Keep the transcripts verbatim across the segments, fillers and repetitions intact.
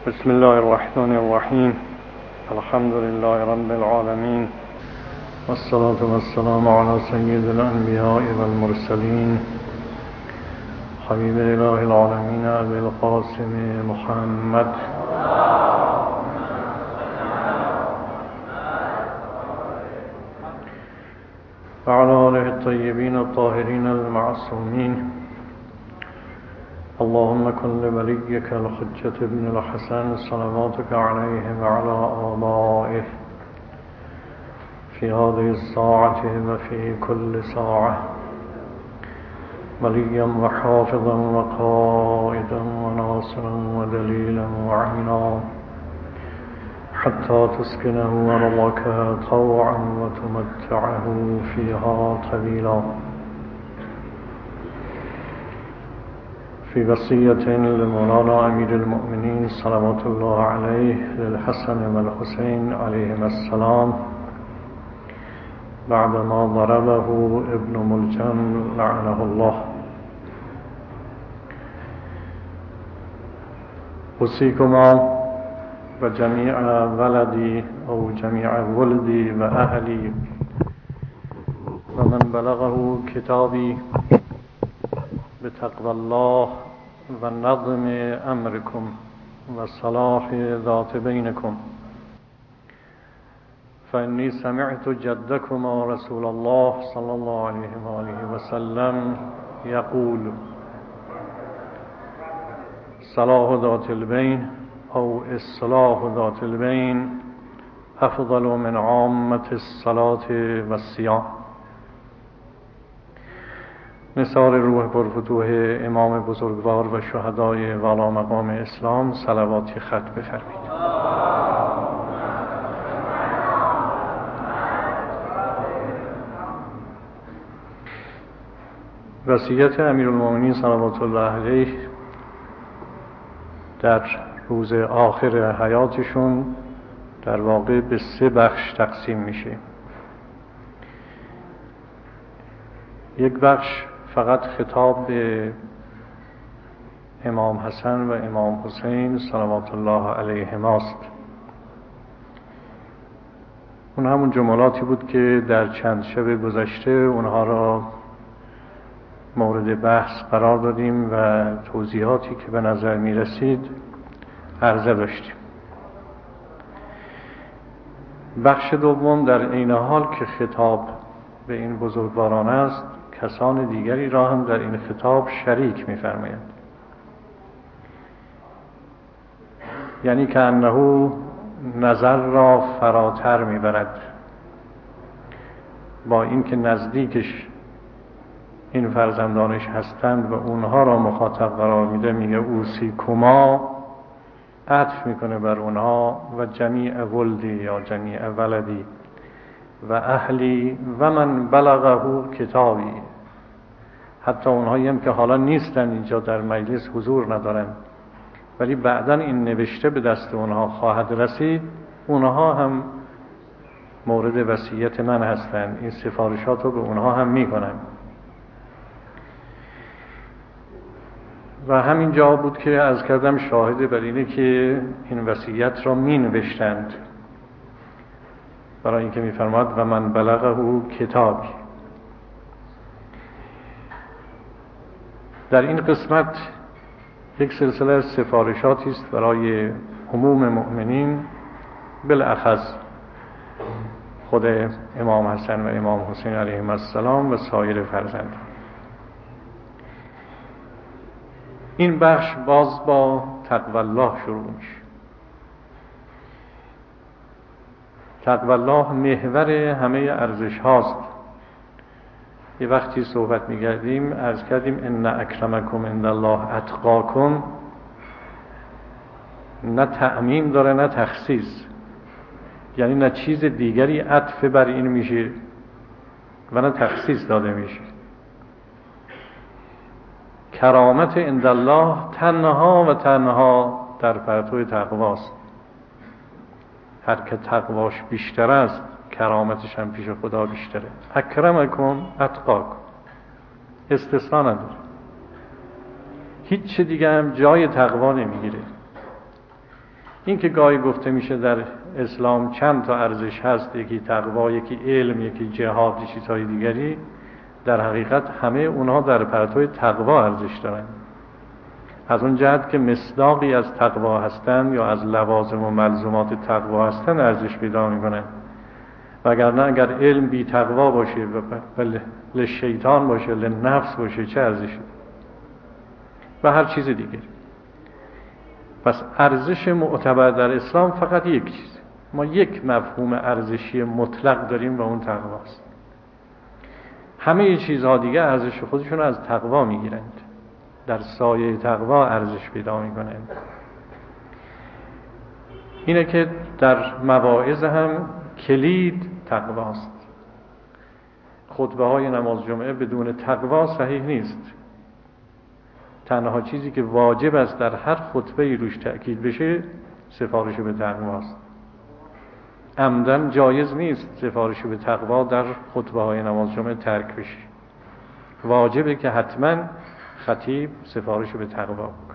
بسم الله الرحمن الرحیم. الحمد لله رب العالمین والصلاة والسلام على سید الانبیاء والمرسلین حبیب اله العالمین ابی القاسم محمد وعلى آله الطيبين الطاهرين المعصومين. اللهم كن لوليك الحجة بن الحسن صلواتك عليه وعلى آبائه في هذه الساعة وفي كل ساعة وليا وحافظا وقائدا وناصرا ودليلا وعينا حتى تسكنه أرضك طوعا وتمتعه فيها طويلا. في وصية لمولانا أمير المؤمنين صلوات الله عليه للحسن والحسين عليهما السلام بعدما ضربه ابن ملجم لعنه الله. أوصيكما وجميع ولدي أو جميع ولدي وأهلي ومن بلغه كتابي بتقوى الله ونظم أمركم وصلاح ذات بينكم، فإني سمعت جدكما رسول الله صلى الله عليه وآله وسلم يقول: صلاح ذات البين أو إصلاح ذات البين أفضل من عامة الصلاة والصيام. نثار روح پرفتوح امام بزرگوار و شهدای والا مقام اسلام صلواتی ختم بفرمایید. وصیت امیرالمومنین صلوات الله علیه در روز آخر حیاتشون در واقع به سه بخش تقسیم میشه. یک بخش فقط خطاب به امام حسن و امام حسین صلوات الله علیهما است. اون همون جملاتی بود که در چند شب گذشته اونها را مورد بحث قرار دادیم و توضیحاتی که به نظر می رسید عرضه داشتیم. بخش دوم در عین حال که خطاب به این بزرگواران است، کسان دیگری را هم در این خطاب شریک می فرمایند. یعنی که انه نظر را فراتر می برد، با اینکه نزدیکش این فرزندانش هستند و اونها را مخاطب قرار میده، میگه اوصیکما، عطف میکنه بر اونها، و جمیع ولدی یا جمیع ولدی و اهلی و من بلغه کتابی. حتی اونهایی هم که حالا نیستن اینجا در مجلس حضور ندارن ولی بعداً این نوشته به دست اونها خواهد رسید، اونها هم مورد وصیت من هستن. این سفارشات رو به اونها هم میکنن. و همین جا بود که از کردم شاهد بر اینه که این وصیت را می نوشتند، برای اینکه می فرماد و من بلغه کتابی. در این قسمت یک سلسله سفارشاتی است برای عموم مؤمنین، بالاخص خود امام حسن و امام حسین علیهم السلام و سایر فرزندان. این بخش باز با تقوی الله شروع میشه. تقوی الله محور همه ارزش هاست. یه وقتی صحبت می‌کردیم عرض کردیم ان اکرمکم عند الله اتقاکم، نه تعمیم داره نه تخصیص، یعنی نه چیز دیگری عطف بر این میشه و نه تخصیص داده میشه. کرامت عند الله تنها و تنها در پرتو تقواست. هر که تقواش بیشتر است کرامتش هم پیش خدا بیشتره. اکرمکم اتقاکم، استثناء نداره. هیچ دیگه هم جای تقوا نمیگیره. این که گاهی گفته میشه در اسلام چند تا ارزش هست، یکی تقوا، یکی علم، یکی جهاد، یکی چیزهای دیگری، در حقیقت همه اونها در پرتو تقوا ارزش دارن. از اون جهت که مصداقی از تقوا هستن یا از لوازم و ملزومات تقوا هستن ارزش پیدا میکنن. وگرنه اگر علم بی تقوا باشه و لشیطان باشه، لنفس باشه، چه ارزشی؟ و هر چیز دیگه. پس ارزش معتبر در اسلام فقط یک چیز، ما یک مفهوم ارزشی مطلق داریم و اون تقواست. همه چیزها دیگه ارزش خودشون رو از تقوا میگیرند، در سایه تقوا ارزش پیدا میکنند. اینه که در مواعظ هم کلید تقواست. خطبه های نماز جمعه بدون تقوا صحیح نیست. تنها چیزی که واجب است در هر خطبه روش تأکید بشه سفارش به تقواست. عمدن جایز نیست سفارش به تقوا در خطبه های نماز جمعه ترک بشه. واجبه که حتما خطیب سفارش به تقوا بکنه.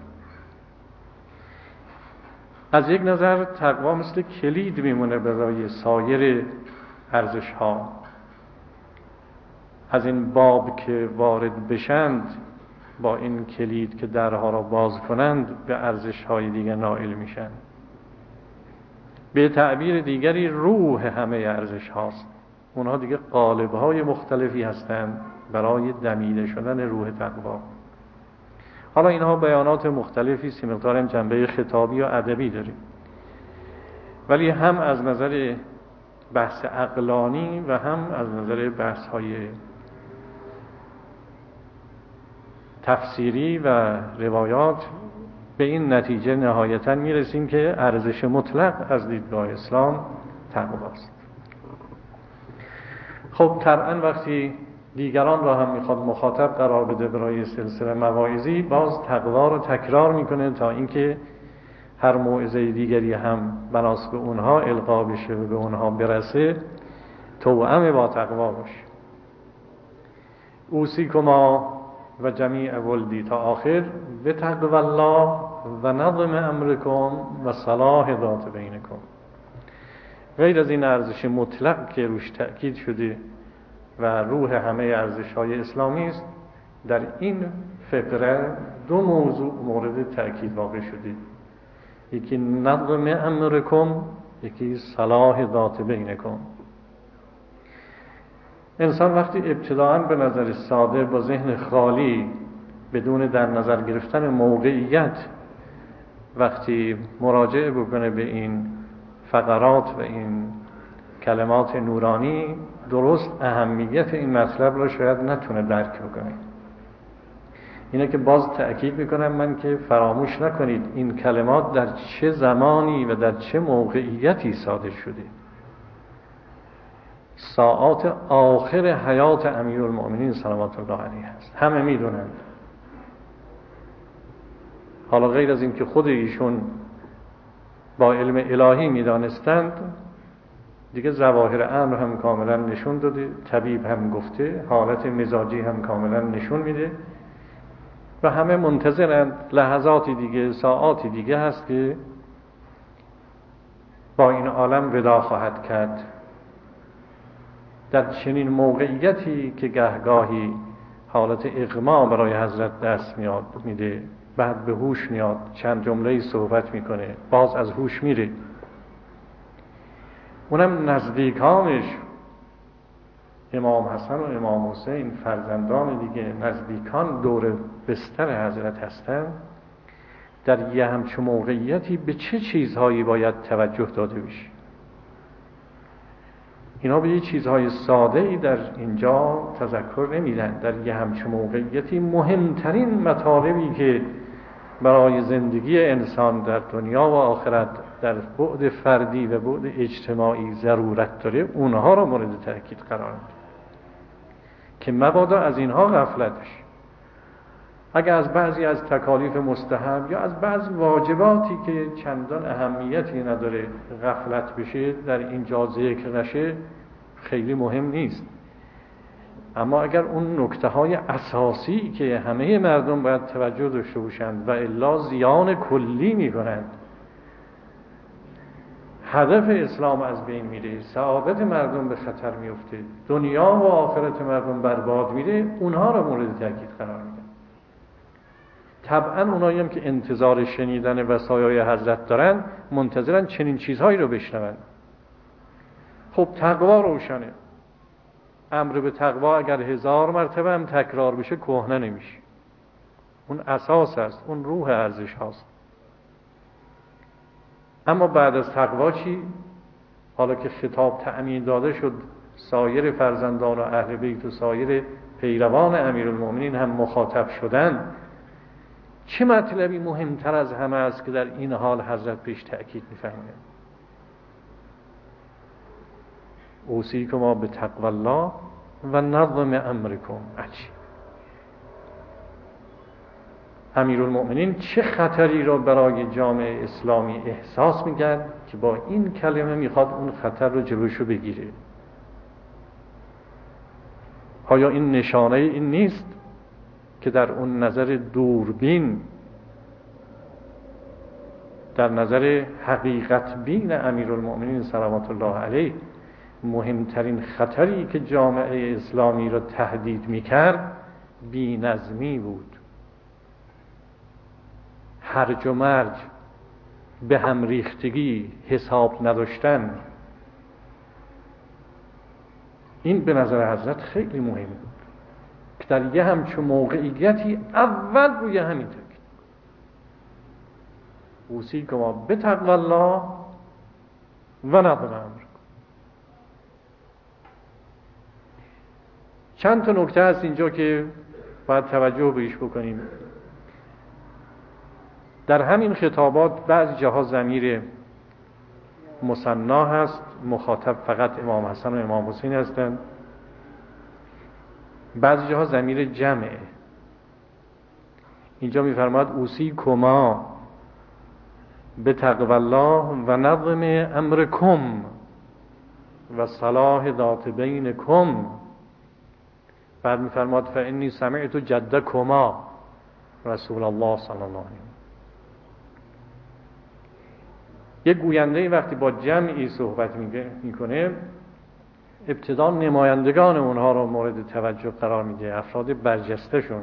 از یک نظر تقوا مثل کلید میمونه برای سایر ارزش ها. از این باب که وارد بشند با این کلید که درها را باز کنند به ارزش های دیگر نائل میشن. به تعبیر دیگری روح همه ارزش هاست. اونها دیگه قالب های مختلفی هستند برای دمیده شدن روح تقوا. حالا اینها بیانات مختلفی است، مقدار جنبه خطابی و ادبی داره، ولی هم از نظر بحث عقلانی و هم از نظر بحث های تفسیری و روایات به این نتیجه نهایتاً میرسیم که ارزش مطلق از دیدگاه اسلام تقواست. خب طبعاً وقتی دیگران را هم میخواد مخاطب قرار بده برای سلسله مواعظی، باز تقوا رو تکرار میکنه تا اینکه هر موعظه دیگری هم بناس به اونها القا بشه و به اونها برسه توأم با تقوا باشه. اوصیکما و جمیع ولدی تا آخر به تقوا الله و نظم امرکم و صلاح ذات بینکم. غیر از این ارزش مطلق که روش تأکید شده و روح همه ارزش‌های اسلامی است، در این فقره دو موضوع مورد تأکید واقع شده، یکی نظم امرکم، یکی صلاح ذات بینکم. انسان وقتی ابتداءً به نظر ساده با ذهن خالی بدون در نظر گرفتن موقعیت وقتی مراجعه بکنه به این فقرات و این کلمات نورانی، درست اهمیت این مطلب را شاید نتونه درک بکنه. اینه که باز تأکید میکنم من که فراموش نکنید این کلمات در چه زمانی و در چه موقعیتی صادر شده. ساعات آخر حیات امیرالمؤمنین صلوات الله علیه است، همه میدونند. حالا غیر از این که خود ایشون با علم الهی میدانستند، دیگه ظواهر امر هم کاملا نشون داده، طبیب هم گفته، حالت مزاجی هم کاملا نشون میده و همه منتظرند. لحظاتی دیگه، ساعاتی دیگه هست که با این عالم ودا خواهد کرد. در چنین موقعیتی که گهگاهی حالت اغما برای حضرت دست میاد میده، بعد به هوش میاد، چند جمله صحبت میکنه، باز از هوش میره. اونم نزدیکانش، امام حسن و امام حسین فرزندان دیگه نزدیکان دور بستر حضرت هستن. در یه همچون موقعیتی به چه چیزهایی باید توجه داده بشه؟ اینا به یه چیزهای ساده‌ای در اینجا تذکر نمیدن. در یه همچون موقعیتی مهمترین مطالبی که برای زندگی انسان در دنیا و آخرت در بعد فردی و بعد اجتماعی ضرورت داره، اونها را مورد تأکید قرار میده که مبادا از اینها غفلت بشه. اگر از بعضی از تکالیف مستحب یا از بعض واجباتی که چندان اهمیتی نداره غفلت بشه، در اینجا ذکر نشه، خیلی مهم نیست. اما اگر اون نکته های اساسی که همه مردم باید توجه داشته باشند و الا زیان کلی میکنند هدف اسلام از بین میره، سعادت مردم به خطر میفته، دنیا و آخرت مردم برباد میره، اونها رو مورد تاکید قرار میدن. طبعا اونایی هم که انتظار شنیدن وصایای حضرت دارن منتظرن چنین چیزهایی رو بشنون. خب تقوا روشنه، امر به تقوا اگر هزار مرتبه هم تکرار بشه کهنه نمیشه، اون اساس است، اون روح ارزش هاست. اما بعد از تقوا چی؟ حالا که خطاب تأمین داده شد، سایر فرزندان و اهل بیت و سایر پیروان امیرالمومنین هم مخاطب شدن، چه مطلبی مهمتر از همه است که در این حال حضرت پیش تأکید می‌فرمایند؟ اوصیکم بتقوی الله و نظم امرکم. عجیب، امیرالمومنین چه خطری را برای جامعه اسلامی احساس می‌کرد که با این کلمه میخواد اون خطر رو جلوشو بگیره. آیا این نشانه این نیست که در اون نظر دوربین، در نظر حقیقت بین امیرالمومنین صلوات الله علیه، مهمترین خطری که جامعه اسلامی را تهدید می‌کرد بی‌نظمی بود، هرج و مرج، به هم ریختگی، حساب نداشتن. این به نظر حضرت خیلی مهم بود که در یه همچون موقعیتی اول روی همین تاکید، اوصیکم بتقوی الله و نظم امرکم. چند تا نکته هست اینجا که باید توجه بهش بکنیم. در همین خطابات بعضی جاها ضمیر مثنا هست، مخاطب فقط امام حسن و امام حسین هستند. بعضی جاها ضمیر جمعه. اینجا می‌فرماید اوصیکما بتقوی الله و نظم امرکم و صلاح ذات بینکم. بعد می‌فرماید فانی سمعت جدکما رسول الله صلی الله علیه و یک گوینده وقتی با جمعی صحبت میکنه ابتدا نمایندگان اونها رو مورد توجه قرار میده، افراد برجسته شون.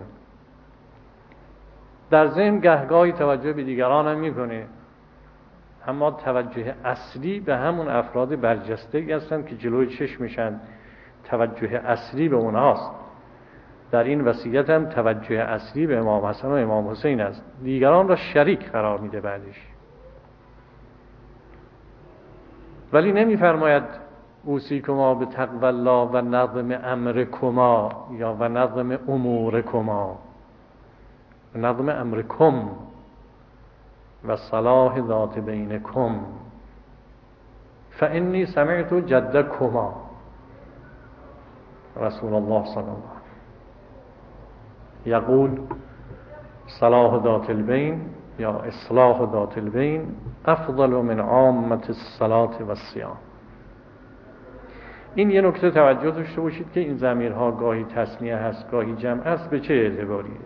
در ضمن گهگاهی توجه به دیگران هم میکنه، اما توجه اصلی به همون افراد برجسته هستند که جلوی چشمشن. توجه اصلی به اونهاست. در این وصیت هم توجه اصلی به امام حسن و امام حسین است، دیگران را شریک قرار میده بعدش. ولی نمی‌فرماید اوصیکما بتقوی الله و نظم امرکما یا و نظم امورکما، نظم امرکم و صلاح ذات بینکم. فانی سمعت جدکما رسول الله صلی الله علیه و یقول صلاح ذات البین یا اصلاح ذات البین افضل من عامة الصلاة و الصیام. این یه نکته توجه داشته باشید که این ضمیرها گاهی تثنیه هست گاهی جمع است. به چه اعتباریه؟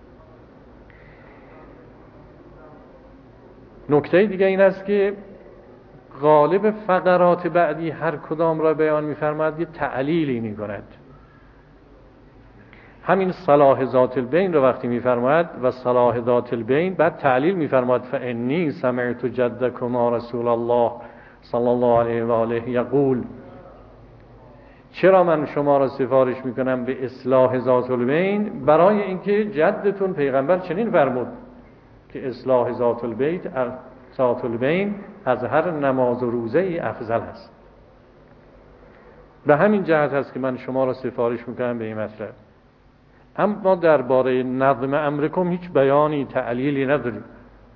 نکته دیگه این است که غالب فقرات بعدی هر کدام را بیان می‌فرماید یه تعلیلی می‌کند. همین صلاح ذات البین رو وقتی می‌فرماید و صلاح ذات البین، بعد تعلیل می‌فرماید فانی سمعت جدکما رسول الله صلی الله علیه و آله یقول. چرا من شما را سفارش می‌کنم به اصلاح ذات البین؟ برای اینکه جدتون پیغمبر چنین فرمود که اصلاح ذات البیت ذات البین از هر نماز و روزه افضل است. به همین جهت است که من شما را سفارش می‌کنم به این مطلب. اما درباره نظم امرکم هیچ بیانی تعلیلی نداریم.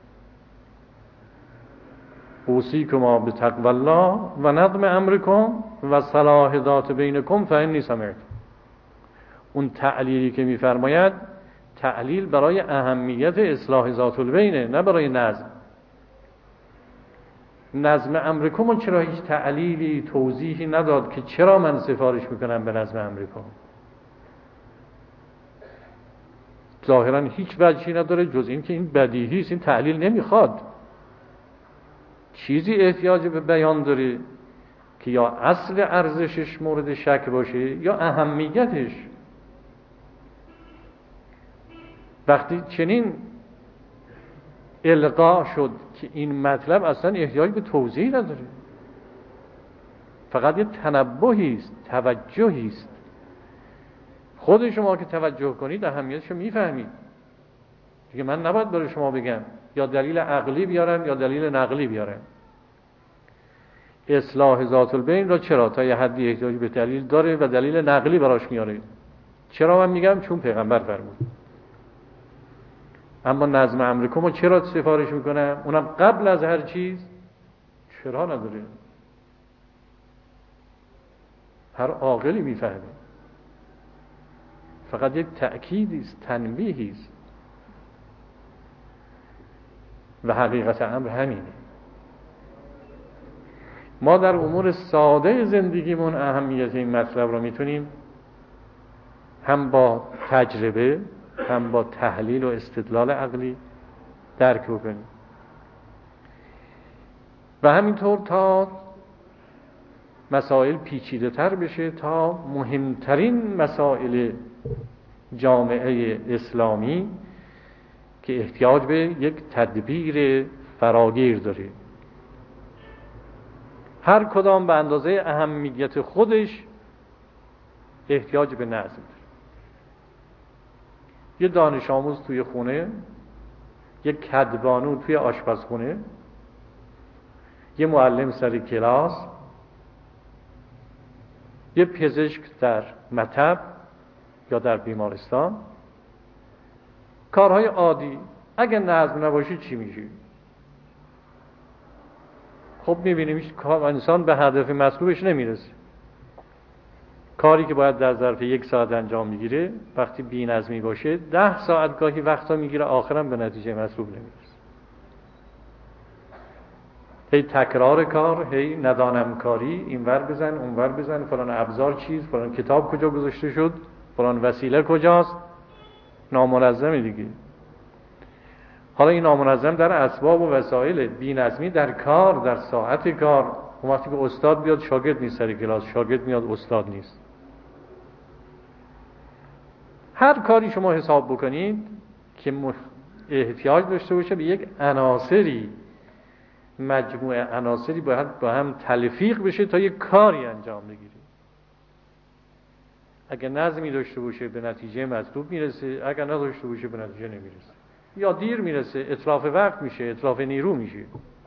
اوصیکما بتقوی الله و نظم امرکم و صلاح ذات بینکم فانی سمعت. اون تعلیلی که می‌فرماید تعلیل برای اهمیت اصلاح ذات البینه، نه برای نظم. نظم امرکم چرا هیچ تعلیلی توضیحی نداد که چرا من سفارش میکنم به نظم امرکم؟ ظاهرا هیچ وجهی نداره جز این که این بدیهی است، این تعلیل نمیخواد. چیزی احتیاج به بیان داره که یا اصل ارزشش مورد شک باشه یا اهمیتش. وقتی چنین القا شد که این مطلب اصلا احتیاج به توضیح نداره، فقط یه تنبهی است، توجهی است، خود شما که توجه کنید اهمیتش رو میفهمید دیگه. من نباید برای شما بگم یا دلیل عقلی بیارن یا دلیل نقلی بیارن. اصلاح ذات البین را چرا تا یه حدی احتیاج به دلیل داره و دلیل نقلی براش میاره. چرا من میگم؟ چون پیغمبر فرمود. اما نظم امرکم رو چرا سفارش میکنم؟ اونم قبل از هر چیز چرا نداره، هر عاقلی میفهمه، فقط یک تأکیدی است، تنبیهی است و حقیقت امر همینه. ما در امور ساده زندگیمون اهمیت این مطلب رو میتونیم هم با تجربه هم با تحلیل و استدلال عقلی درک بکنیم و همینطور تا مسائل پیچیده تر بشه، تا مهمترین مسائل جامعه اسلامی که احتیاج به یک تدبیر فراگیر داره، هر کدام به اندازه اهمیت خودش احتیاج به نظم داره. یه دانش آموز توی خونه، یک کدبانو توی آشپزخونه، یه معلم سر کلاس، یه پزشک در مطب یا در بیمارستان، کارهای عادی اگه نظم نباشه چی میشه؟ خب میبینیم انسان به هدف مطلوبش نمیرسه. کاری که باید در ظرف یک ساعت انجام میگیره وقتی بی نظمی باشه ده ساعت گاهی وقتا میگیره، آخرم به نتیجه مطلوب نمیرسه. هی تکرار کار، هی ندانم کاری، اینور بزن اونور بزن، فلان ابزار چیز، فلان کتاب کجا گذاشته شد، فلان وسیله کجاست، نامنظمه دیگه. حالا این نامنظم در اسباب و وسایل، بی‌نظمی در کار، در ساعت کار. اون وقتی که استاد بیاد شاگرد نیست سر کلاس، شاگرد میاد استاد نیست. هر کاری شما حساب بکنید که احتیاج داشته باشه به یک عناصری، مجموعه عناصری باید با هم تلفیق بشه تا یک کاری انجام بگیره. اگر نظمی داشته باشه به نتیجه مطلوب میرسه، اگر نداشته باشه به نتیجه نمیرسه، یا دیر میرسه، اتلاف وقت میشه، اتلاف نیرو میشه.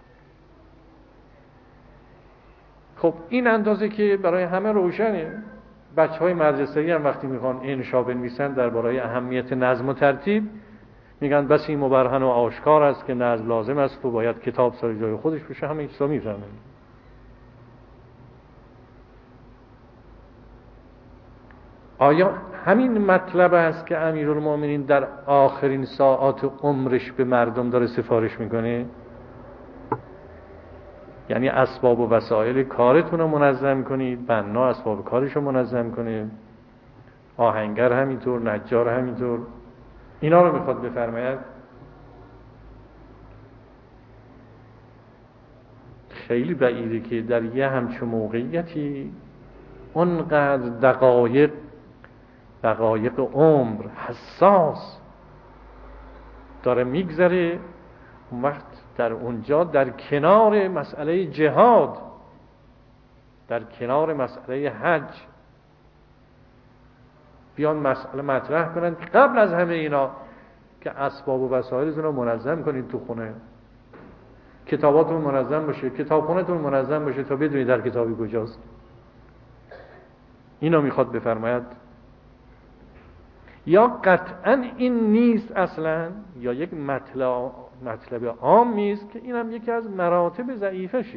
خب این اندازه که برای همه روشنه. بچه های مدرسه‌ای هم وقتی میخوان انشا بنویسن درباره اهمیت نظم و ترتیب میگن بس این مبرهن و آشکار است که نظم لازم است و باید کتاب سر جای خودش بشه. همه چیزا میفهمن. آیا همین مطلب است که امیرالمومنین در آخرین ساعات عمرش به مردم داره سفارش میکنه؟ یعنی اسباب و وسایل کارتون رو منظم کنید، بنا اسباب کارش رو منظم کنه، آهنگر همینطور، نجار همینطور. اینا رو میخواد بفرماید. خیلی بعیده که در یه همچون موقعیتی اونقدر دقایق دقایق عمر حساس داره میگذره، اون وقت در اونجا در کنار مسئله جهاد، در کنار مسئله حج بیان مسئله مطرح کنن که قبل از همه اینا که اسباب و وسایلتون رو منظم کنید تو خونه، کتاباتون منظم باشه، کتابخونه‌تون منظم باشه تا بدونید در کتابی کجاست. اینو میخواد بفرماید. یا قطعا این نیست اصلا، یا یک مطلب مطلب عام نیست که اینم یکی از مراتب ضعیفشه.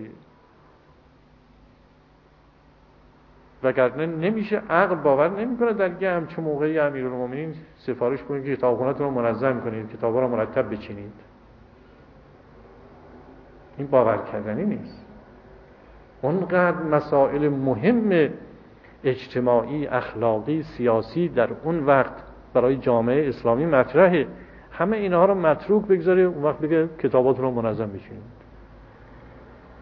وگرنه نمیشه، عقل باور نمیکنه در یه همچون موقعی امیرالمومنین سفارش کنید که کتابخونه‌تون رو منظم کنید، کتابا رو مرتب بچینید. این باور کردنی نیست. اونقدر مسائل مهم اجتماعی، اخلاقی، سیاسی در اون وقت برای جامعه اسلامی مطرحه، همه اینها رو متروک بگذاره اون وقت بگه کتاباتون رو منظم بچینید.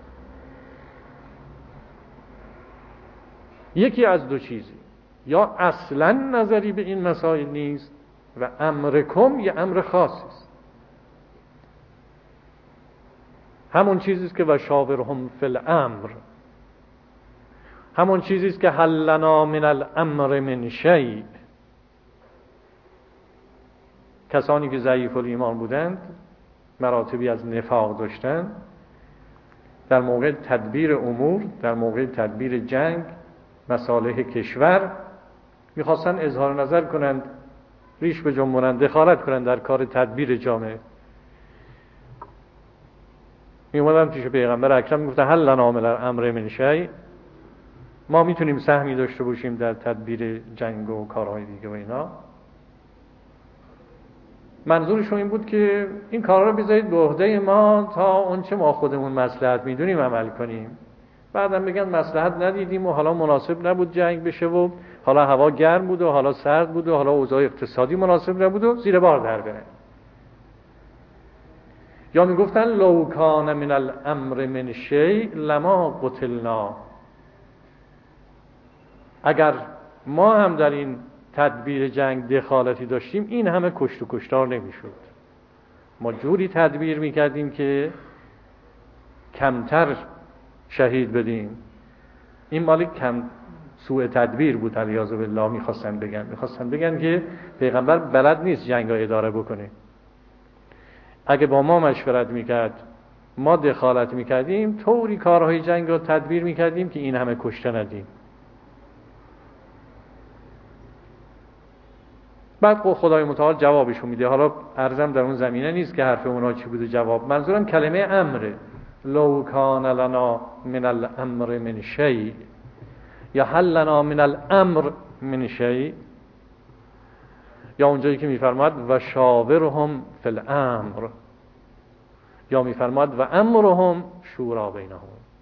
یکی از دو چیزی، یا اصلا نظری به این مسائل نیست و امرکم یه امر خاصی است، همون چیزی است که و شاورهم فی الامر، همون چیزی است که هل لنا من الامر من شیء. کسانی که ضعیف الایمان بودند، مراتبی از نفاق داشتند، در موقع تدبیر امور، در موقع تدبیر جنگ، مصالح کشور، میخواستن اظهار نظر کنند، ریش بجنبونند، دخالت کنند در کار تدبیر جامعه. میومدن پیش پیغمبر اکرم میگفتن هل لنا من الامر من شیء، ما میتونیم سهمی داشته باشیم در تدبیر جنگ و کارهای دیگه و اینا. منظورشون این بود که این کارا رو بذارید به عهده ما تا اون چه ما خودمون مصلحت میدونیم عمل کنیم. بعدم بگن مصلحت ندیدیم و حالا مناسب نبود جنگ بشه و حالا هوا گرم بود و حالا سرد بود و حالا اوضاع اقتصادی مناسب نبود و زیر بار در برن. یا میگفتن لو کان من الامر من شیء لما قتلنا، اگر ما هم در این تدبیر جنگ دخالتی داشتیم این همه کشت و کشتار نمیشد. ما جوری تدبیر میکردیم که کمتر شهید بدیم. این مالی کم سوء تدبیر بود علیاذ بالله. میخواستن بگن میخواستن بگن که پیغمبر بلد نیست جنگ را اداره بکنه. اگه با ما مشورت میکرد، ما دخالت میکردیم، طوری کارهای جنگ را تدبیر میکردیم که این همه کشته ندیم. بعد خدای متعال جوابشون میده. حالا عرضم در اون زمینه نیست که حرف اونا چی بوده جواب. منظورم کلمه امره. لو کان لنا من الامر من شیء، یا هل لنا من الامر من شیء، یا اونجایی که میفرماد و شاورهم فی الامر، یا میفرماد و امرهم شورا بینهم.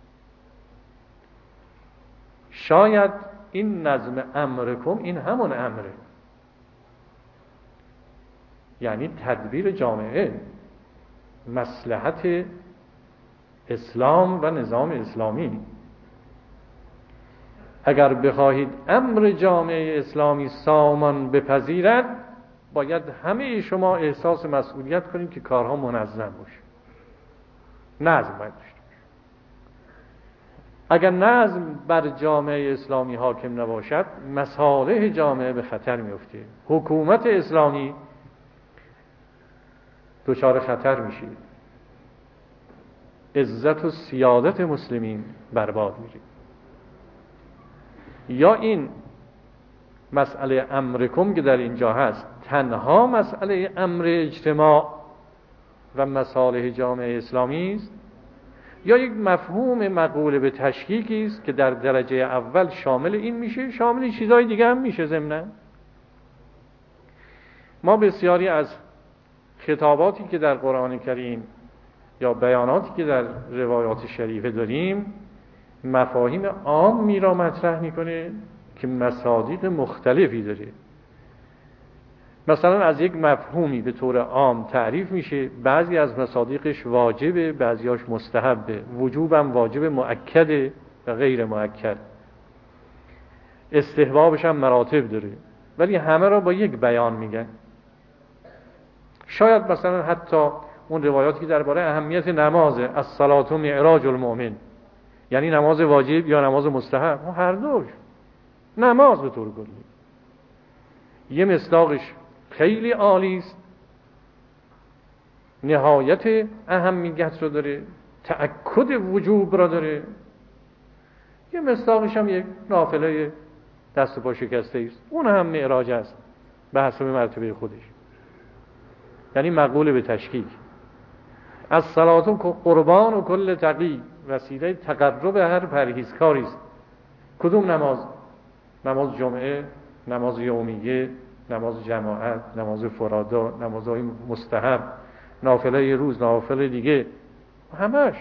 شاید این نظم امرکم این همون امره، یعنی تدبیر جامعه، مصلحت اسلام و نظام اسلامی. اگر بخواهید امر جامعه اسلامی سامان بپذیرد، باید همه شما احساس مسئولیت کنید که کارها منظم باشه، نظم باید داشته باشه. اگر نظم بر جامعه اسلامی حاکم نباشد، مصالح جامعه به خطر میفته. حکومت اسلامی دچار خطر میشه، عزت و سیادت مسلمین برباد میشه. یا این مسئله امرکم که در اینجا هست تنها مسئله امر اجتماع و مصالح جامعه اسلامی است، یا یک مفهوم مقول به تشکیکی است که در درجه اول شامل این میشه، شامل چیزهای دیگه هم میشه. ضمناً ما بسیاری از خطاباتی که در قرآن کریم یا بیاناتی که در روایات شریفه داریم، مفاهیم عامی را مطرح میکنه که مصادیق مختلفی داره. مثلا از یک مفهومی به طور عام تعریف میشه، بعضی از مصادیقش واجبه، بعضیاش مستحبه، وجوبم واجب مؤکده و غیر مؤکد، استحبابش هم مراتب داره، ولی همه را با یک بیان میگن. شاید مثلا حتی اون روایاتی که درباره اهمیت نماز، الصلاة معراج المؤمن، یعنی نماز واجب یا نماز مستحب، هر دوش نماز به طور کلی، یه مصداقش خیلی عالی است، نهایت اهمیت رو داره، تأکد وجوب را داره. یه مصداقش هم یک نافله دست و پا شکسته است، اون هم معراج است به حسب مرتبه خودش، یعنی مقبول به تشکیک. از صلات و قربان و کل تقی، وسیله تقرب هر پرهیزکاری است. کدوم نماز؟ نماز جمعه، نماز یومیه، نماز جماعت، نماز فرادا، نمازهای مستحب، نافله روز، نافله دیگه، همش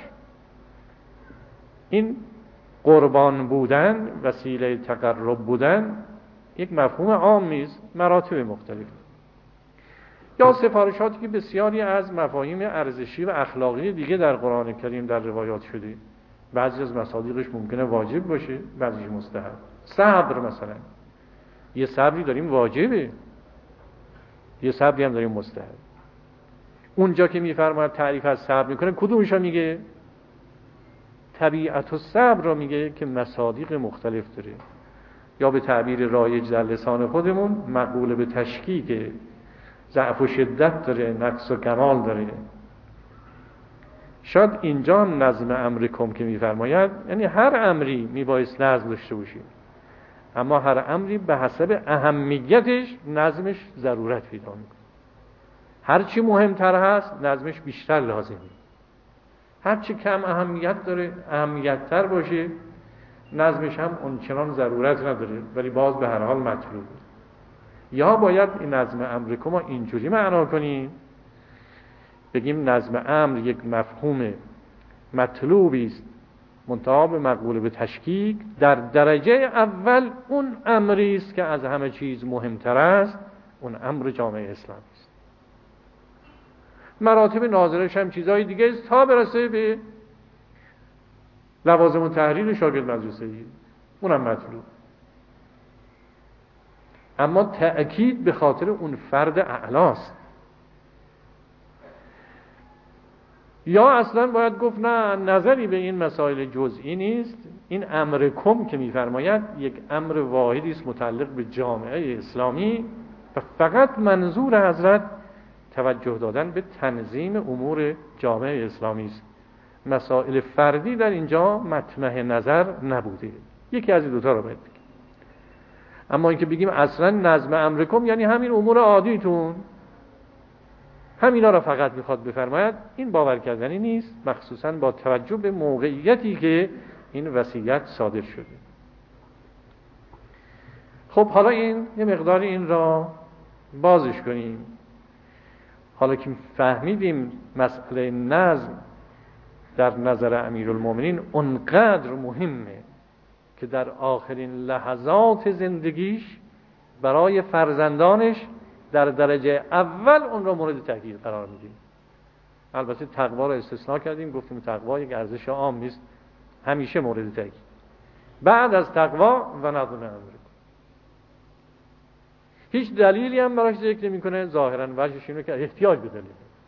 این قربان بودن، وسیله تقرب بودن، یک مفهوم عام نیست، مراتب مختلف. یا سفارشاتی که بسیاری از مفاهیم ارزشی و اخلاقی دیگه در قرآن کریم در روایات شده، بعضی از مصادیقش ممکنه واجب باشه، بعضیش مستحب. صبر مثلا، یه صبری داریم واجبه، یه صبری هم داریم مستحب. اونجا که میفرماید تعریف از صبر میکنه کدومشو میگه؟ طبیعت و صبر رو میگه که مصادیق مختلف داره، یا به تعبیر رایج در لسان خودمون مقبول به تشکیک، ضعف و شدت داره، نقص و کمال داره. شاید اینجا هم نظم امرکم که میفرماید یعنی هر امری میبایست نظم داشته باشید، اما هر امری به حسب اهمیتش نظمش ضرورت پیدا میکنه. هرچی مهمتر هست نظمش بیشتر لازمه، هرچی کم اهمیت داره اهمیت‌تر باشه نظمش هم اونچنان ضرورت نداره ولی باز به هر حال مطلوبه. یا باید این نظم امرکم ما اینجوری معنا کنیم بگیم نظم امر یک مفهوم مطلوبی است منتها به مقبول به تشکیک، در درجه اول اون امری است که از همه چیز مهمتر است، اون امر جامعه اسلامی است. مراتب ناظرش هم چیزهای دیگه است تا برسه به لوازم و تحریر شاگرد مدرسه‌ای، اونم مطلوب. اما تأکید به خاطر اون فرد اعلاست. یا اصلا باید گفت نه، نظری به این مسائل جزئی نیست، این امر کم که میفرماید یک امر واحدی است متعلق به جامعه اسلامی و فقط منظور حضرت توجه دادن به تنظیم امور جامعه اسلامی است. مسائل فردی در اینجا مطمح نظر نبوده. یکی از این دوتا رو باید بگیم. اما اینکه بگیم اصلا نظم امرکم یعنی همین امور عادیتون، همینا را فقط میخواد بفرماید، این باور کردنی نیست، مخصوصا با توجه به موقعیتی که این وصیت صادر شده. خب حالا این یه مقدار این را بازش کنیم. حالا که فهمیدیم مسئله نظم در نظر امیرالمومنین اونقدر مهمه که در آخرین لحظات زندگیش برای فرزندانش در درجه اول اون را مورد تأکید قرار میدیم. البته تقوا را استثناء کردیم، گفتیم تقوا یک ارزش عام نیست، همیشه مورد تأکید. بعد از تقوا و نظم امر، هیچ دلیلی هم براش ذکر نمیکنه، ظاهرا وجهش اینه که احتیاج به دلیل.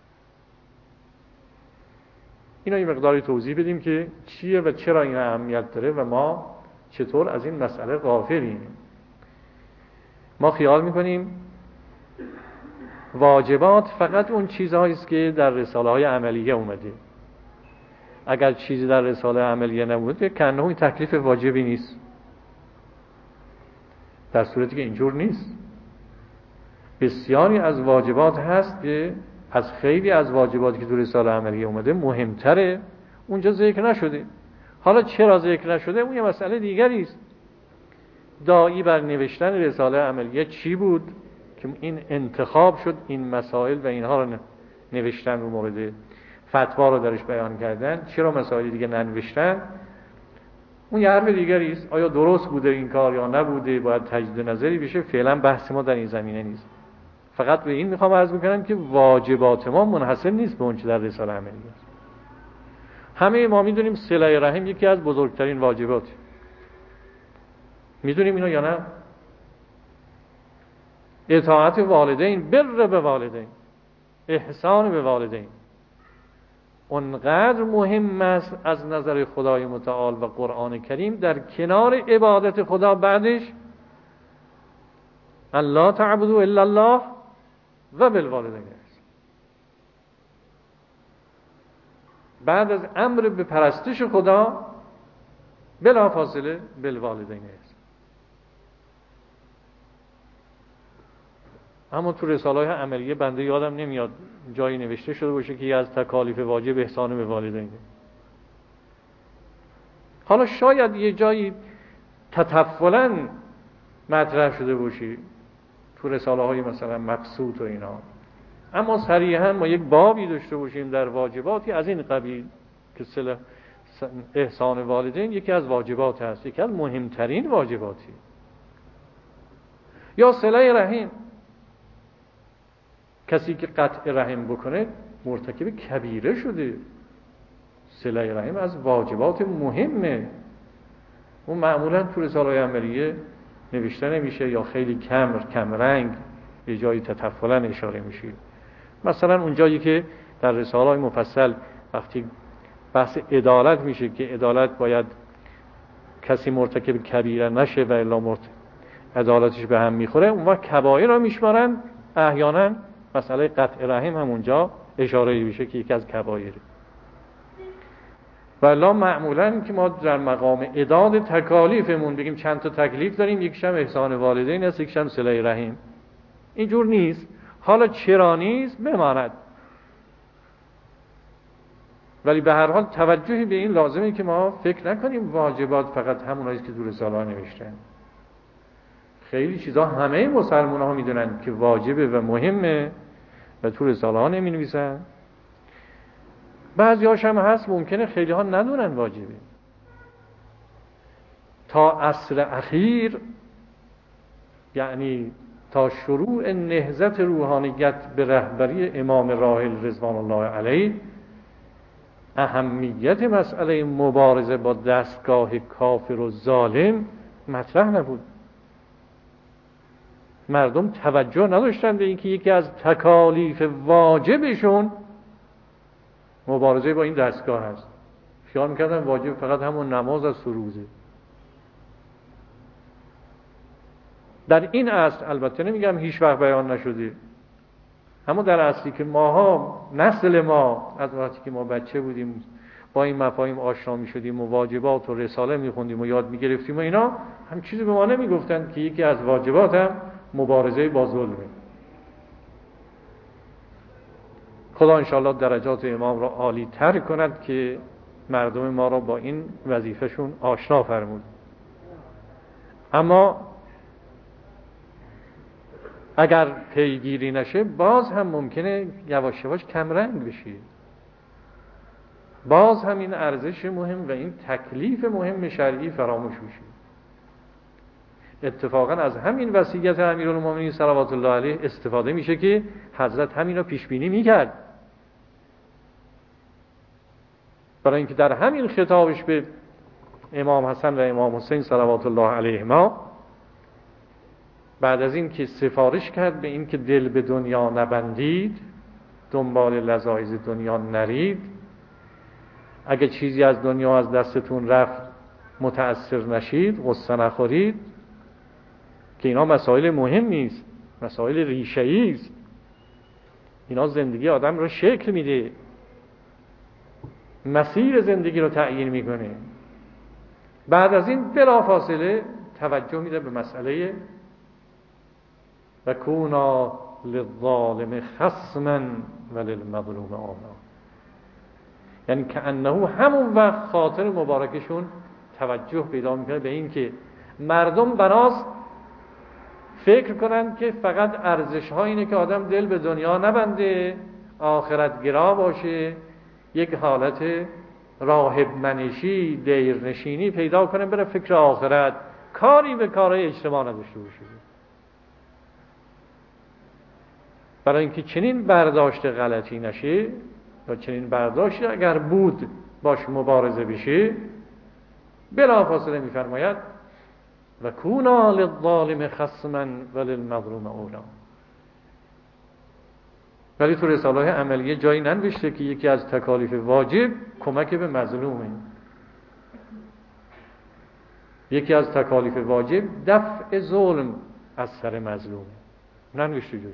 اینا یه مقداری توضیح بدیم که چیه و چرا این اهمیت داره و ما چطور از این مسئله غافلیم. ما خیال میکنیم واجبات فقط اون چیزهایی است که در رساله های عملیه اومده. اگر چیزی در رساله عملیه نبوده کنه این تکلیف واجبی نیست، در صورتی که اینجور نیست. بسیاری از واجبات هست که از خیلی از واجباتی که در رساله عملیه اومده مهمتره، اونجا ذکر نشده. حالا چرا ذکر نشده اون یه مسئله دیگری است. داعی بر نوشتن رساله عملیه چی بود که این انتخاب شد این مسائل و اینها رو نوشتن، رو مورد فتوا رو درش بیان کردن؟ چرا مسائل دیگه ننوشتن؟ اون یه حرف دیگری است. آیا درست بوده این کار یا نبوده، باید تجدید نظری بشه. فعلا بحث ما در این زمینه نیست. فقط به این میخوام عرض بکنم که واجبات ما منحصر نیست به اون چه در رساله عملیه است. همه ما میدونیم صله رحم یکی از بزرگترین واجباته. میدونیم اینو یا نه؟ اطاعت والدین، بر به والدین، احسان به والدین اونقدر مهم است از نظر خدای متعال و قرآن کریم، در کنار عبادت خدا بعدش الله تعبدوا الا الله و بالوالدین است. بعد از امر به پرستش خدا بلا فاصله بالوالدین است. اما تو رساله های عملیه بنده یادم نمیاد جایی نوشته شده باشه که از تکالیف واجب احسان به والدین. حالا شاید یه جایی تطفلاً مطرح شده باشه تو رساله های مثلا مبسوط و اینا، اما صریحاً ما یک بابی داشته باشیم در واجباتی از این قبیل که صله احسان والدین یکی از واجبات هست، یکی از مهمترین واجباتی. یا صله رحم، کسی که قطع رحم بکنه مرتکب کبیره شده. صله رحم از واجبات مهمه. اون معمولا تو رساله‌های عملیه نوشته نمیشه یا خیلی کم کم رنگ یه جایی تطفلا اشاره میشه. مثلا اون جایی که در رساله‌های مفصل وقتی بحث عدالت میشه که عدالت باید کسی مرتکب کبیره نشه و الا مرت عدالتش به هم میخوره، اون وقت کبایر را میشمارن. احیانا مسئله قطع رحم هم اونجا اشاره میشه که یکی از کبایره. و الا معمولا که ما در مقام اعداد تکالیفمون بگیم چند تا تکلیف داریم، یکیش هم احسان والدین است، یکیش هم صله رحم. اینجور نیست. حالا چرا نیست بماند، ولی به هر حال توجهی به این لازمه که ما فکر نکنیم واجبات فقط همونایی که تو رساله‌ها نوشتن. خیلی چیزا همه مسلمان ها میدونن که واجبه و مهمه و تو رساله ها نمی نویسن. بعضی هاش هم هست ممکنه خیلی ها ندونن واجبه. تا عصر اخیر، یعنی تا شروع نهضت روحانیت به رهبری امام راحل رضوان الله علیه، اهمیت مسئله مبارزه با دستگاه کافر و ظالم مطرح نبود. مردم توجه نداشتن به اینکه یکی از تکالیف واجبشون مبارزه با این دستگاه هست. خیال میکردن واجب فقط همون نماز از روزه. در این اصل البته نمیگم هیچ وقت بیان نشده، اما در اصلی که ماها نسل ما از وقتی که ما بچه بودیم با این مفاهیم آشنا میشدیم و واجبات و رساله میخوندیم و یاد میگرفتیم و اینا، هم چیزی به ما نمیگفتن که یکی از واجبات هم مبارزه با ظلمه. خدا انشاءالله درجات امام را عالی تر کند که مردم ما را با این وظیفهشون آشنا فرمود. اما اگر پیگیری نشه باز هم ممکنه یواش یواش کمرنگ بشه. باز هم این ارزش مهم و این تکلیف مهم شرعی فراموش میشه. اتفاقا از همین وصیت امیرالمومنین صلوات الله علیه استفاده میشه که حضرت همین رو پیش بینی میکرد. برای اینکه در همین خطابش به امام حسن و امام حسین صلوات الله علیهما بعد از این که سفارش کرد به این که دل به دنیا نبندید، دنبال لذایذ دنیا نرید، اگه چیزی از دنیا از دستتون رفت متأثر نشید، غصه نخورید، که اینا مسائل مهم نیست، مسائل ریشه‌ای است. اینا زندگی آدم رو شکل میده، مسیر زندگی رو تعیین میکنه. بعد از این بلافاصله توجه میده به مسئله و کونا للظالم خصما وللمظلوم عونا. یعنی که انه همون وقت خاطر مبارکشون توجه پیدا میکنه به این که مردم بناست فکر کنن که فقط ارزش ها اینه که آدم دل به دنیا نبنده، آخرت گرا باشه، یک حالت راهب منشی، دیرنشینی پیدا کنه، بره فکر آخرت، کاری به کارهای اجتماع نداشته باشه. برای اینکه چنین برداشت غلطی نشه یا چنین برداشتی اگر بود باش مبارزه بشه، بلافاصله میفرماید و کونا للظالم خصما وللمظلوم اولا. ولی تو رساله‌های عملیه جایی ننوشته که یکی از تکالیف واجب کمک به مظلومه. یکی از تکالیف واجب دفع ظلم از سر مظلومه، ننوشته جایی.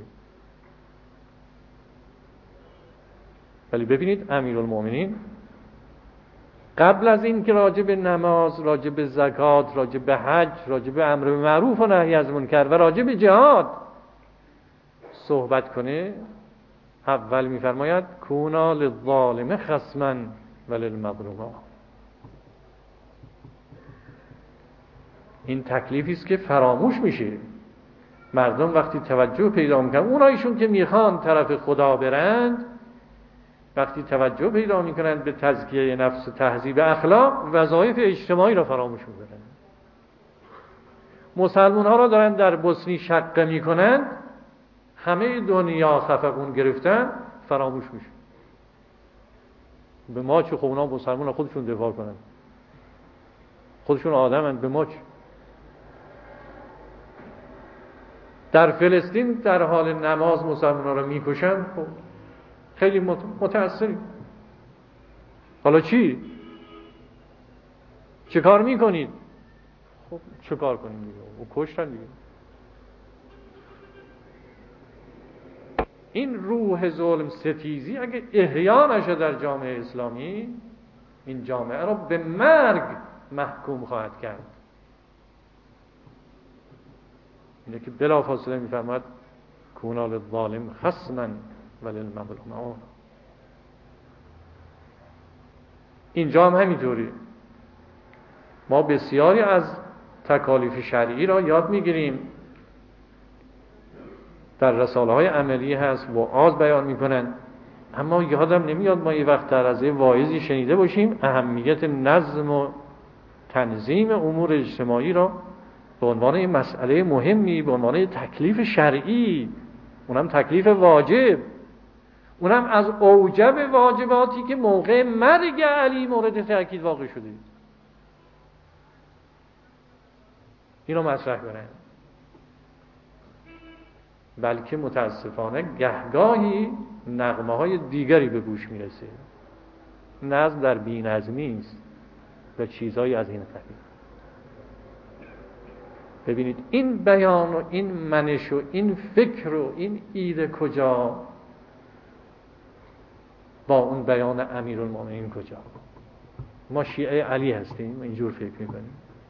ولی ببینید امیرالمومنین قبل از این که راجع به نماز، راجع به زکات، راجع به حج، راجع به امر به معروف و نهی از منکر و راجع به جهاد صحبت کنه، اول میفرماید کونا للظالم خصما وللمظلوم. این تکلیفی است که فراموش میشه. مردم وقتی توجه پیدا میکنن، اونایشون که میخوان طرف خدا برند، وقتی توجه پیدا میکنن به تزکیه نفس و تهذیب اخلاق، وظایف اجتماعی را فراموش میکنن. مسلمان ها را دارن در بوسنی شقه میکنن، همه دنیا خفقون گرفتن، فراموش میشه. به ما چه، خب اونا مسلمان ها خودشون دفاع کنن. خودشون آدمن، به ما چه؟ در فلسطین در حال نماز مسلمان‌ها رو میکشن، خب خیلی متأثریم. حالا چی؟ چه کار میکنید؟ خب چه کار کنیم دیگه؟ او کشتن دیگه. این روح ظلم ستیزی اگه احیا نشه در جامعه اسلامی، این جامعه را به مرگ محکوم خواهد کرد. اینه که بلافاصله میفرماد کونا للظالم خصما وللمظلوم معون. اینجا هم همینطوری. ما بسیاری از تکالیف شرعی را یاد میگیریم، در رساله های عملی هست، وعاظ بیان میکنن، اما یادم نمیاد ما یه وقت در از واعظی شنیده باشیم اهمیت نظم و تنظیم امور اجتماعی را به عنوان این مسئله مهمی، به عنوان تکلیف شرعی، اونم تکلیف واجب، اونم از اوجب واجباتی که موقع مرگ علی مورد تأکید واقع شده، اینو مطرح کنن. بلکه متاسفانه گهگاهی نغمه های دیگری به گوش میرسه. نظم در بی‌نظمی است و چیزهایی از این قبیل. ببینید این بیان و این منش و این فکر و این ایده کجا با اون بیان امیرالمومنین کجا؟ ما شیعه علی هستیم اینجور فکر میکنیم.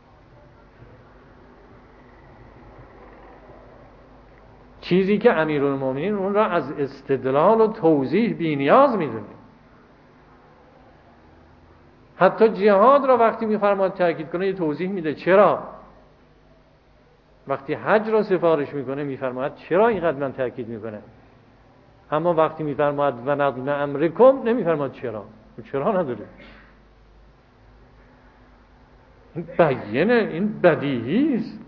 چیزی که امیرالمومنین اون را از استدلال و توضیح بی نیاز میدونه. حتی جهاد را وقتی میفرماد تاکید کنه یه توضیح میده. چرا؟ وقتی حج را سفارش میکنه میفرماد چرا اینقدر من تاکید میکنه، اما وقتی میفرماد و نظم امرکم نمیفرماد چرا. چرا نداره؟ این بیانه، این بدیهی است،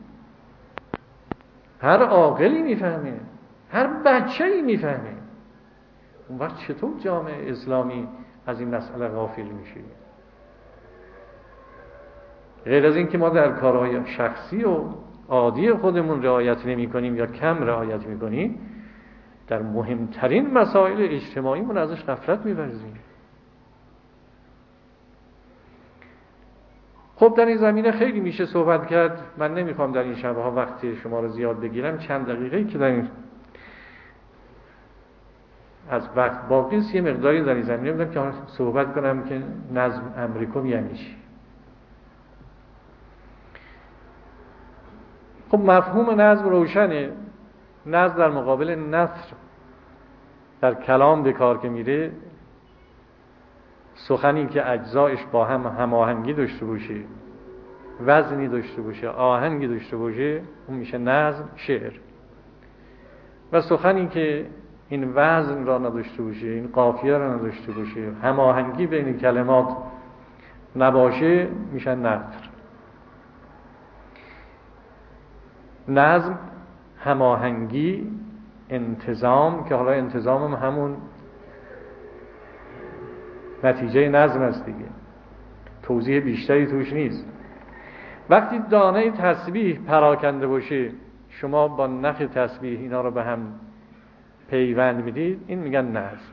هر عاقلی میفهمه، هر بچه‌ای میفهمه. اون وقت چطور جامعه اسلامی از این مسئله غافل میشه؟ غیر از این که ما در کارهای شخصی و عادی خودمون رعایت نمی کنیم یا کم رعایت می کنیم، در مهمترین مسائل اجتماعیمون ازش غفلت می‌ورزیم. خب در این زمینه خیلی میشه صحبت کرد. من نمیخوام در این شبها وقت شما رو زیاد بگیرم. چند دقیقه‌ای که در این از وقت باقی است یه مقداری در این زمینه بودم که صحبت کنم که نظم امریکم یعنی چی. خب مفهوم نظم روشنه. نظم در مقابل نثر در کلام به کار که میره، سخنی که اجزایش با هم هماهنگی داشته باشه، وزنی داشته باشه، آهنگی داشته باشه، اون میشه نظم، شعر. و سخنی که این وزن را نداشته باشه، این قافیه را نداشته باشه، هماهنگی بین کلمات نباشه، میشه نثر. نظم، هماهنگی، انتظام، که حالا انتظام هم همون نتیجه نظم است دیگه، توضیح بیشتری توش نیست. وقتی دانه تسبیح پراکنده باشه، شما با نخ تسبیح اینا رو به هم پیوند میدید، این میگن نظم.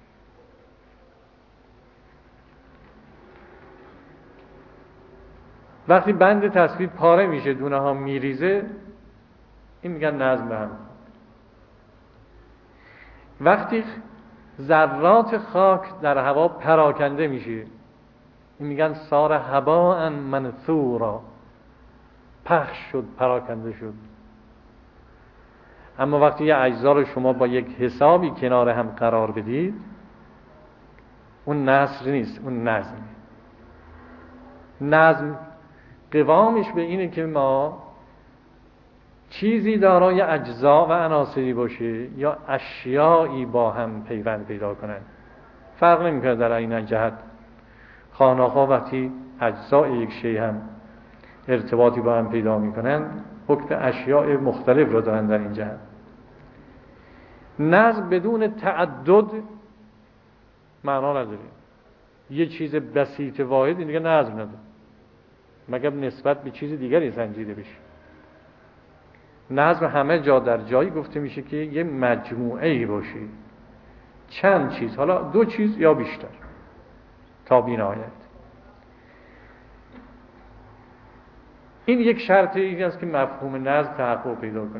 وقتی بند تسبیح پاره میشه، دونه ها میریزه، این میگن نظم به هم. وقتی ذرات خاک در هوا پراکنده میشه، این میگن صار هباء منثورا، پخش شد، پراکنده شد. اما وقتی یه اجزا رو شما با یک حسابی کنار هم قرار بدید، اون نثر نیست، اون نظم. نظم قوامش به اینه که ما چیزی دارای اجزا و عناصری باشه یا اشیایی با هم پیوند پیدا کنن. فرق نمیکنه در این جهت. خانه‌ها وقتی اجزای یک شی هم ارتباطی با هم پیدا میکنن، حکم اشیاء مختلف رو دارن در این جهت. نظم بدون تعدد معنا نداره. یه چیز بسیط واحد این دیگه نظم نداره. مگر نسبت به چیز دیگری سنجیده بشه. نظم همه جا در جایی گفته میشه که یه مجموعه ای باشه، چند چیز، حالا دو چیز یا بیشتر تا بی‌نهایت. این یک شرط این است که مفهوم نظم تحقق پیدا کنه.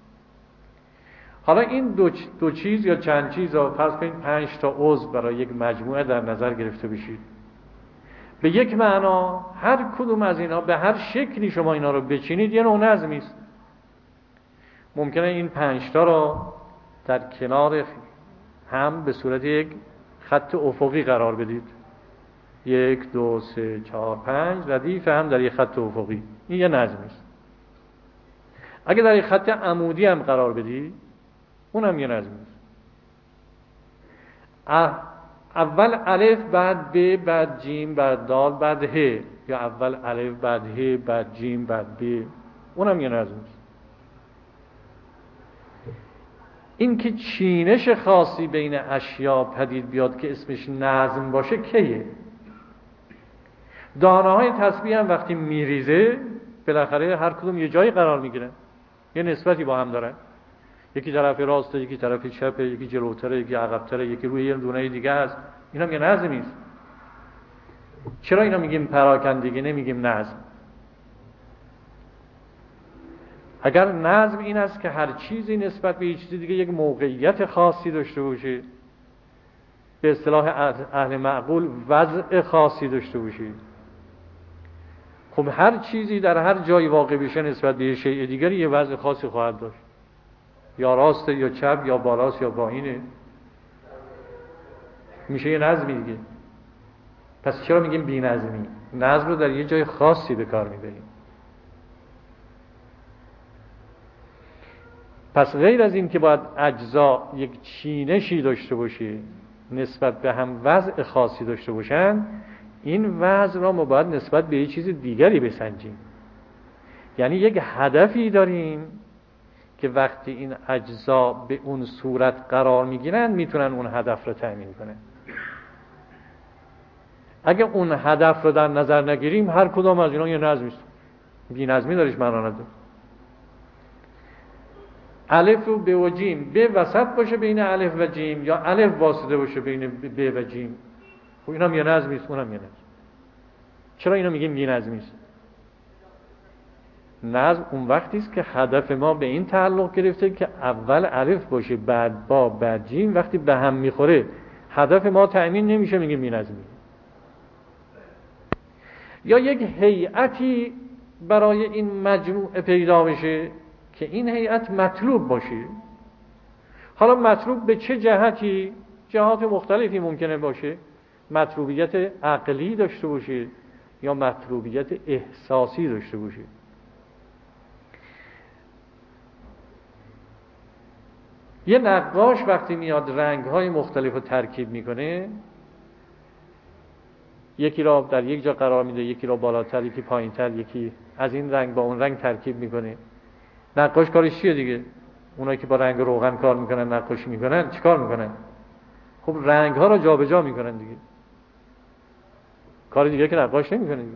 حالا این دو, دو چیز یا چند چیز را فرض کنید پنج تا عضو برای یک مجموعه در نظر گرفته بشید. به یک معنا هر کدوم از اینا به هر شکلی شما اینا رو بچینید یه نوع نظمی است. ممکنه این پنج تا را در کنار هم به صورت یک خط افقی قرار بدید. یک، دو، سه، چهار، پنج ردیف هم در یک خط افقی. این یه نظمی است. اگه در یک خط عمودی هم قرار بدید اون هم یه نظمی است. اول الف بعد ب بعد جیم بعد دال بعد ه، یا اول الف بعد ه بعد جیم بعد ب، اون هم یه نظمی است. این که چینش خاصی بین اشیا پدید بیاد که اسمش نظم باشه کیه؟ دانه های تسبیح هم وقتی میریزه بالاخره هر کدوم یه جایی قرار میگیرن، یه نسبتی با هم دارن. یکی طرف راسته، یکی طرف چپه، یکی جلوتره، یکی عقب‌تره، یکی روی یه دونه دیگه است. این هم یه نظمی است. چرا اینا میگیم پراکندگی نمیگیم نظم؟ اگر نظم این است که هر چیزی نسبت به چیز دیگه یک موقعیت خاصی داشته باشه، به اصطلاح اهل معقول وضع خاصی داشته باشه، خب هر چیزی در هر جایی واقع بشه نسبت به شیء دیگری یه وضع خاصی خواهد داشت، یا راست یا چپ یا بالاست یا پایینه، میشه یه نظمی دیگه. پس چرا میگیم بی‌نظمی؟ نظم رو در یه جای خاصی به کار میبریم. پس غیر از این که باید اجزا یک چینشی داشته باشه، نسبت به هم وضع خاصی داشته باشن، این وضع را ما باید نسبت به یه چیز دیگری بسنجیم. یعنی یک هدفی داریم که وقتی این اجزا به اون صورت قرار میگیرن میتونن اون هدف رو تأمین کنن. اگه اون هدف رو در نظر نگیریم هر کدام از اینا یه نظمی است. بی‌نظمی دارش معنا نداره. الف و ب و جیم، ب وسط باشه بین الف و جیم یا الف واسطه باشه بین ب و جیم، خب اینا هم یه نظمی است، اونم یه نظم. چرا اینا میگیم بی‌نظمی است؟ نظم اون وقتی است که هدف ما به این تعلق گرفته که اول الف باشه بعد با بعد جیم، وقتی به هم میخوره هدف ما تأمین نمیشه میگیم بی‌نظمی. یا یک هیئتی برای این مجموعه پیدا بشه که این هیئت مطلوب باشه. حالا مطلوب به چه جهتی؟ جهات مختلفی ممکنه باشه. مطلوبیت عقلی داشته باشه یا مطلوبیت احساسی داشته باشه. یه نقاش وقتی میاد رنگ‌های مختلف رو ترکیب میکنه، یکی را در یک جا قرار میده، یکی را بالاتر، یکی پایینتر، یکی از این رنگ با اون رنگ ترکیب میکنه. نقاش کارش چیه دیگه؟ اونایی که با رنگ روغن کار میکنن، نقاشی میکنن، چیکار میکنن؟ خب رنگ ها را جابجا میکنن دیگه. کار دیگه که نقاش نمیکنه دیگه.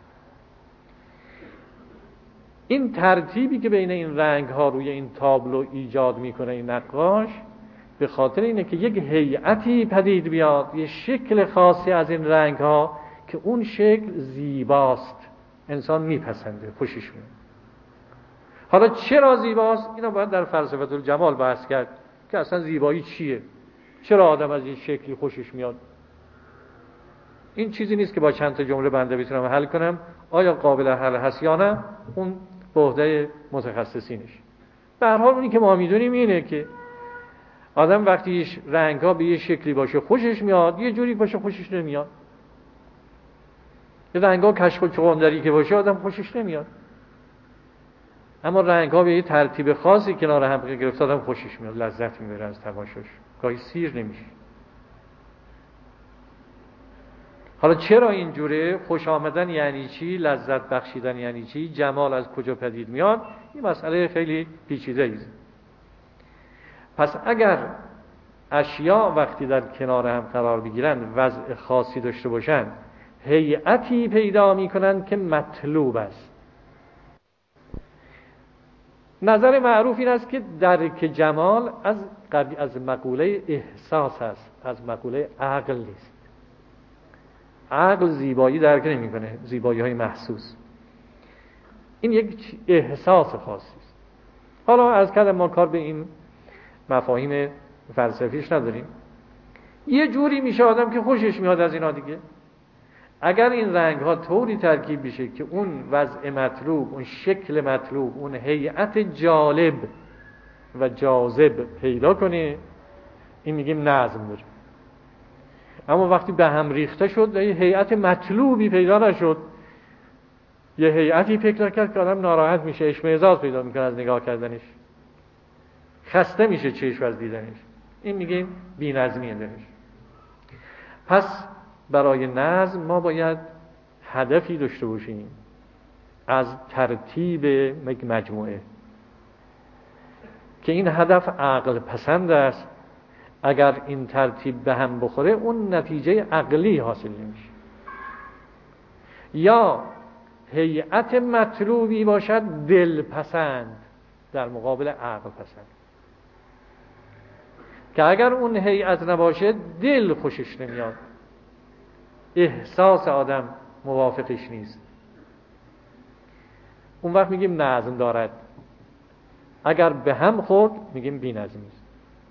این ترتیبی که بین این رنگ ها روی این تابلو ایجاد میکنه این نقاش، به خاطر اینه که یک هیئتی پدید بیاد، یه شکل خاصی از این رنگ ها که اون شکل زیباست، انسان میپسنده، خوشش میاد. حالا چرا زیباست؟ اینا باید در فلسفه الجمال بحث کرد که اصلا زیبایی چیه؟ چرا آدم از این شکلی خوشش میاد؟ این چیزی نیست که با چند تا جمله بنده بتونم حل کنم. آیا قابل حل هست یا نه؟ اون به عهده متخصصینش. به هر حال اونی که ما میدونیم اینه که آدم وقتی رنگ‌ها به یه شکلی باشه خوشش میاد، یه جوری باشه خوشش نمیاد. یه رنگ‌ها کشف و چغندری که باشه آدم خوشش نمیاد. اما رنگ‌ها به یه ترتیب خاصی کنار هم گرفته آدم خوشش میاد، لذت میبره از تماشاش، گاهی سیر نمیشه. حالا چرا اینجوره؟ خوش آمدن یعنی چی؟ لذت بخشیدن یعنی چی؟ جمال از کجا پدید میاد؟ این مسئله خیلی پیچیده است. پس اگر اشیاء وقتی در کنار هم قرار بگیرن وضع خاصی داشته باشن، هیئتی پیدا میکنند که مطلوب است. نظر معروف این است که درک جمال از از مقوله احساس است، از مقوله عقل نیست. عقل زیبایی درک نمیکنه، زیبایی های محسوس. این یک احساس خاصی است. حالا از کردم ما کار به این مفاهیم فلسفیش نداریم. یه جوری میشه آدم که خوشش میاد از اینا دیگه. اگر این رنگ ها طوری ترکیب بشه که اون وضع مطلوب، اون شکل مطلوب، اون هیئت جالب و جاذب پیدا کنه، این میگیم نظم داره. اما وقتی به هم ریخته شد، یه هیئت مطلوبی پیدا نشد، یه هیئتی فکر کرد که آدم ناراحت میشه، اشمئزاز پیدا میکنه از نگاه کردنش، خسته میشه چشم از دیدنش، این میگیم بی‌نظمیه درش. پس برای نظم ما باید هدفی داشته باشیم از ترتیب مجموعه که این هدف عقل پسند است. اگر این ترتیب به هم بخوره اون نتیجه عقلی حاصل نمیشه. یا هیئت مطلوبی باشد دل پسند در مقابل عقل پسند، که اگر اون هیئت نباشه دل خوشش نمیاد، احساس آدم موافقش نیست، اون وقت میگیم نظم دارد. اگر به هم خورد میگیم بی‌نظمی است.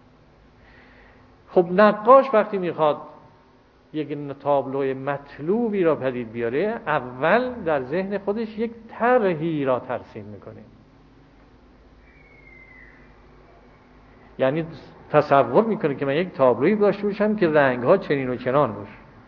خب نقاش وقتی میخواد یک تابلوی مطلوبی را پدید بیاره، اول در ذهن خودش یک طرحی را ترسیم میکنه. یعنی تصور میکنه که من یک تابلوی داشته باشم که رنگ‌ها چنین و چنان باشه،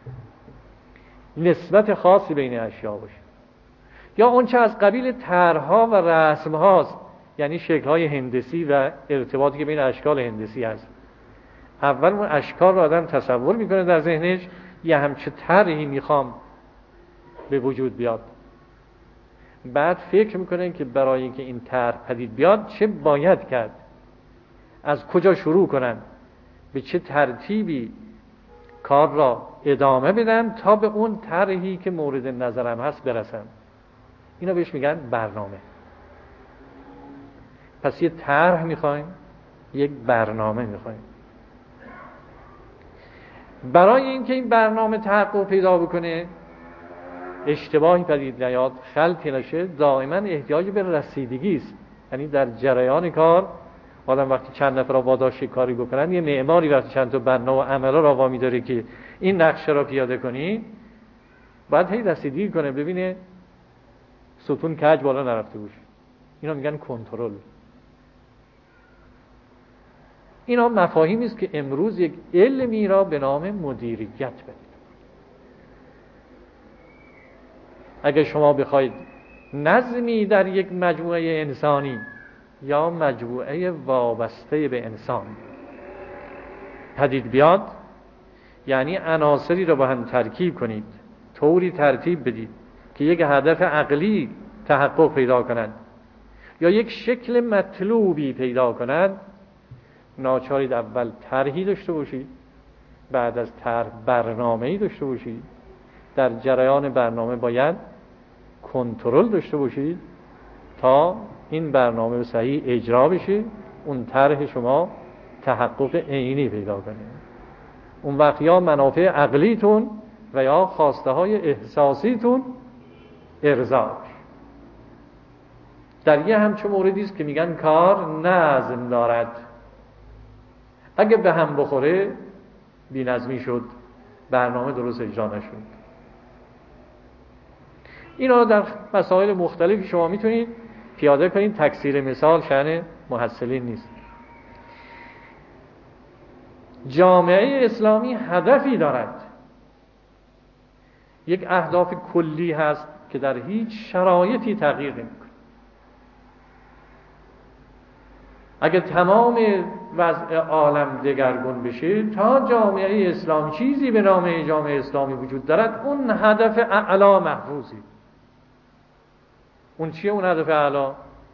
نسبت خاصی بین اشیا باشه، یا اون چه از قبیل طرح‌ها و رسم‌هاست، یعنی شکل‌های هندسی و ارتباطی که بین اشکال هندسی هست. اول اون اشکال رو آدم تصور میکنه در ذهنش، یه همچه طرحی میخوام به وجود بیاد، بعد فکر میکنه که برای اینکه این طرح پدید بیاد چه باید کرد، از کجا شروع کنم، به چه ترتیبی کار را ادامه بدم تا به اون طرحی که مورد نظرم هست برسم. اینا بهش میگن برنامه. پس یه طرح میخوایم، یک برنامه میخوایم. برای اینکه این برنامه تحقق پیدا بکنه، اشتباهی پدید نیاد، خلطی نشه، دائما احتیاج به رسیدگی است. یعنی در جریان کار آدم وقتی چند نفر را واداشت کاری بکنن، یه معماری وقتی چند تا بنا و عملا را وامی داره که این نقشه را پیاده کنی، باید هی رسیدگی کنه، ببینه ستون کج بالا نرفته باشه. اینا میگن کنترل. اینا مفاهیمی است که امروز یک علمی را به نام مدیریت بدید. اگر شما بخواید نظمی در یک مجموعه انسانی یا مجموعه وابسته به انسان پدید بیاد، یعنی عناصری را با هم ترکیب کنید، طوری ترتیب بدید که یک هدف عقلی تحقق پیدا کند یا یک شکل مطلوبی پیدا کند، ناچارید اول طرحی داشته باشید، بعد از طرح برنامه‌ای داشته باشید، در جریان برنامه باید کنترل داشته باشید تا این برنامه صحیح اجرا بشه، اون طرح شما تحقق عینی پیدا کنه. اون وقت یا منافع عقلیتون و یا خواسته های احساسیتون ارضا بشه. در یه همچون موردی است که میگن کار نظم دارد. اگه به هم بخوره بی‌نظمی شد، برنامه درست اجرا نشد. اینا در مسائل مختلفی شما میتونید پیاده کنید. تکثیر مثال شأن محصلین نیست. جامعه اسلامی هدفی دارد، یک اهداف کلی هست که در هیچ شرایطی تغییر نمیکنه. اگه تمام وضع عالم دگرگون بشه، تا جامعه اسلام چیزی به نام جامعه اسلامی وجود دارد، اون هدف اعلی محفوظی. اون چیه اون هدف اعلی؟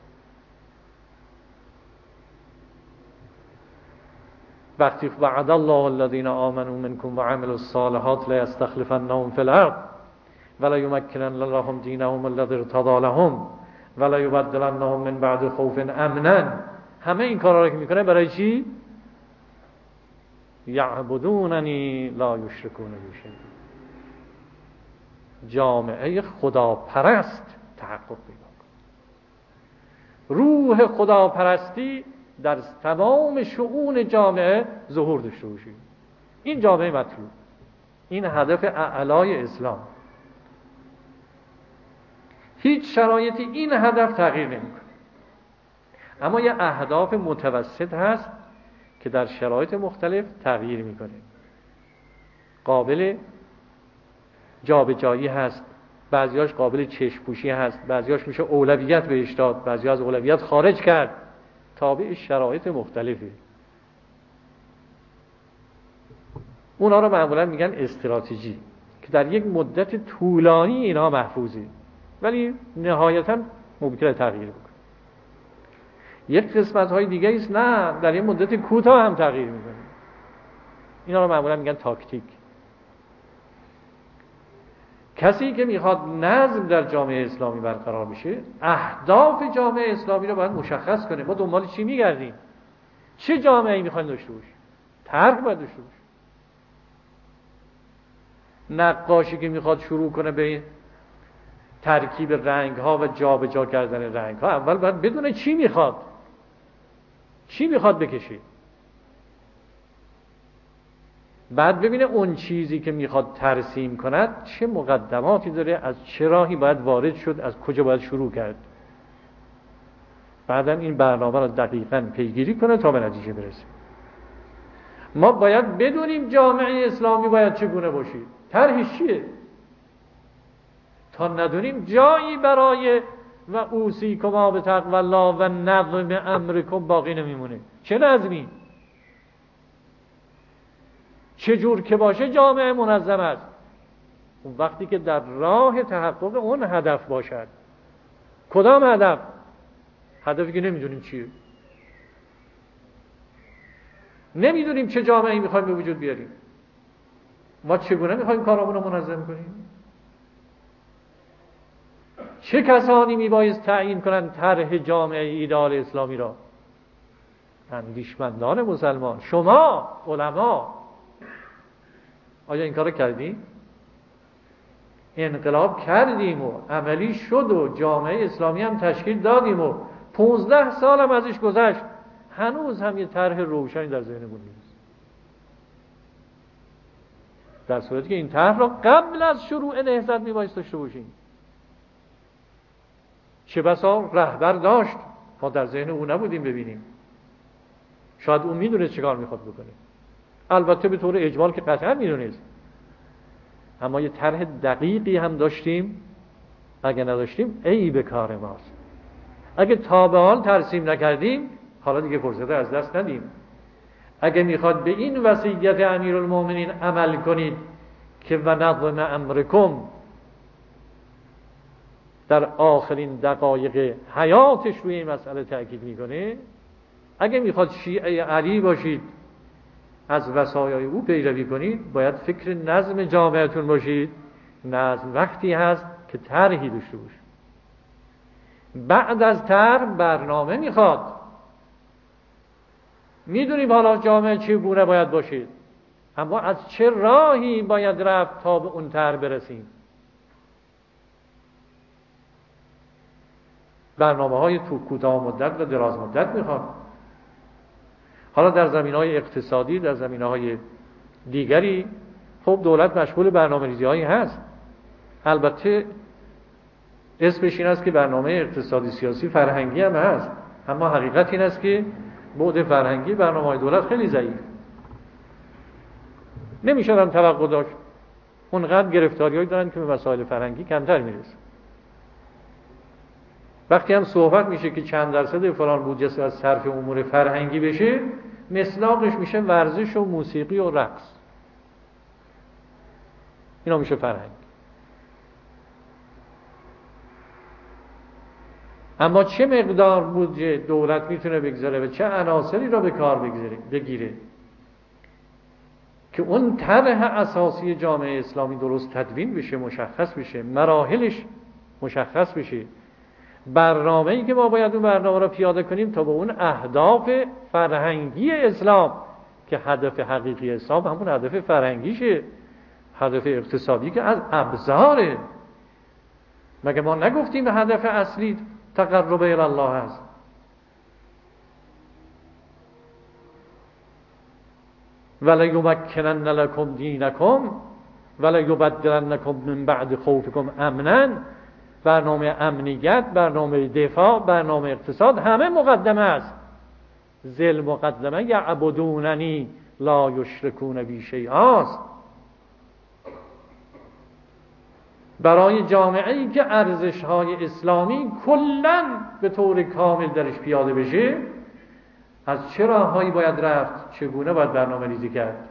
وقتی وعد الله الذین آمنوا منکم و عملوا الصالحات لا یستخلفنهم فی الارض ولا یمکنن لهم دینهم الذی ارتضی لهم ولا یبدلنهم من بعد خوف امنا. همه این کارا رو که میکنه برای چی؟ یعبدوننی لا یشرکون بی شیئا. جامعه خداپرست تحقق پیدا کنه. روح خداپرستی در تمام شؤون جامعه ظهور داشته باشه. این جامعه مطلوب، این هدف اعلای اسلام. هیچ شرایطی این هدف تغییر نمیکنه. اما یه اهداف متوسط هست که در شرایط مختلف تغییر میکنه، قابل جابجایی هست، بعضیاش قابل چشم‌پوشی هست، بعضیاش میشه اولویت بهش داد، بعضی از اولویت خارج کرد، تابع شرایط مختلفه. اونا رو معمولا میگن استراتژی که در یک مدت طولانی اینا محفوظه ولی نهایتا ممکنه تغییر بکنه. یک قسمت های دیگه ایست نه، در یک مدت کوتاه هم تغییر میکنه. اینا رو معمولا میگن تاکتیک. کسی که میخواد نظم در جامعه اسلامی برقرار بشه، اهداف جامعه اسلامی رو باید مشخص کنه. ما دنبال چی میگردیم؟ چه جامعه‌ای میخوایم داشته باشیم؟ طرح باید داشته باشیم. نقاشی که میخواد شروع کنه به ترکیب رنگ ها و جابجا کردن رنگ ها، اول باید بدونه چی میخواد، چی میخواد بکشه، بعد ببینه اون چیزی که میخواد ترسیم کند چه مقدماتی داره، از چه راهی باید وارد شد، از کجا باید شروع کرد. بعدم این برنامه رو دقیقاً پیگیری کنه تا به نتیجه برسه. ما باید بدونیم جامعه اسلامی باید چگونه باشید، طرحش چیه. تا ندونیم جایی برای و اوصیکم بتقوی الله و نظم امرکم باقی نمیمونه. چه نظمی؟ چه جور که باشه جامعه منظم است. اون وقتی که در راه تحقق اون هدف باشد. کدام هدف؟ هدفی که نمیدونیم چیه، نمیدونیم چه جامعه‌ای میخوایم به وجود بیاریم، ما چگونه میخوایم کارامون رو منظم کنیم، چه کسانی میبایست تعیین کنند طرح جامعه ایدئال اسلامی را؟ اندیشمندان مسلمان، شما علما. آیا این کارو کردیم؟ انقلاب کردیم و عملی شد و جامعه اسلامی هم تشکیل دادیم و پونزده سال هم ازش گذشت، هنوز هم یه طرح روشنی در ذهنمون نیست. در صورتی که این طرح را قبل از شروع نهضت میبایست داشته باشیم. چه بسا رهبر داشت، ما در ذهن او نبودیم ببینیم. شاید اون میدونست چه کار میخواد بکنه، البته به طور اجمال که قطعا میدونست، اما یه طرح دقیقی هم داشتیم. اگه نداشتیم ای به کار ماست. اگه تا به حال ترسیم نکردیم، حالا دیگه فرصت از دست ندیم. اگه میخواد به این وصیت امیرالمومنین عمل کنید که و نظم امرکم در آخرین دقایق حیاتش روی این مسئله تأکید میکنه، اگه میخواد شیعه علی باشید، از وصایای او پیروی کنید، باید فکر نظم جامعهتون باشید. نظم وقتی هست که طرحی داشته باشید. بعد از طرح برنامه میخواد. میدونیم حالا جامعه چگونه باید باشید، اما از چه راهی باید رفت تا به اون طرح برسیم. برنامه های تو کوتاه مدت و دراز مدت میخواد. حالا در زمینه‌های اقتصادی، در زمینه‌های دیگری خب دولت مشغول برنامه‌ریزی هایی هست. البته اسمش این است که برنامه اقتصادی سیاسی فرهنگی هم هست، اما حقیقت این است که بعد فرهنگی برنامه‌های دولت خیلی ضعیف. نمیشه هم توقع داشت. اونقدر گرفتاری‌هایی دارن که به مسائل فرهنگی کمتر میرسه. وقتی هم صحبت میشه که چند درصد فلان بودجه از صرف امور فرهنگی بشه، مصداقش میشه ورزش و موسیقی و رقص. اینا میشه فرهنگ. اما چه مقدار بودجه دولت میتونه بگذاره و چه عناصری را به کار بگیره؟ که اون طرح اساسی جامعه اسلامی درست تدوین بشه، مشخص بشه، مراحلش مشخص بشه، برنامه‌ای که ما باید اون برنامه را پیاده کنیم تا به اون اهداف فرهنگی اسلام، که هدف حقیقی اسلام همون هدف فرهنگیشه، هدف اقتصادی که از ابزاره. مگه ما نگفتیم هدف اصلی تقرب الی الله است؟ ولا یمکنن لکم دینکم ولا یبدلنکم من بعد خوفکم امنا. برنامه امنیت، برنامه دفاع، برنامه اقتصاد همه مقدمه است. ذل مقدمه یعبدوننی لا یشرکون بی شیئا است. برای جامعه ای که ارزش های اسلامی کلاً به طور کامل درش پیاده بشه، از چه راههایی باید رفت، چگونه باید برنامه ریزی کرد؟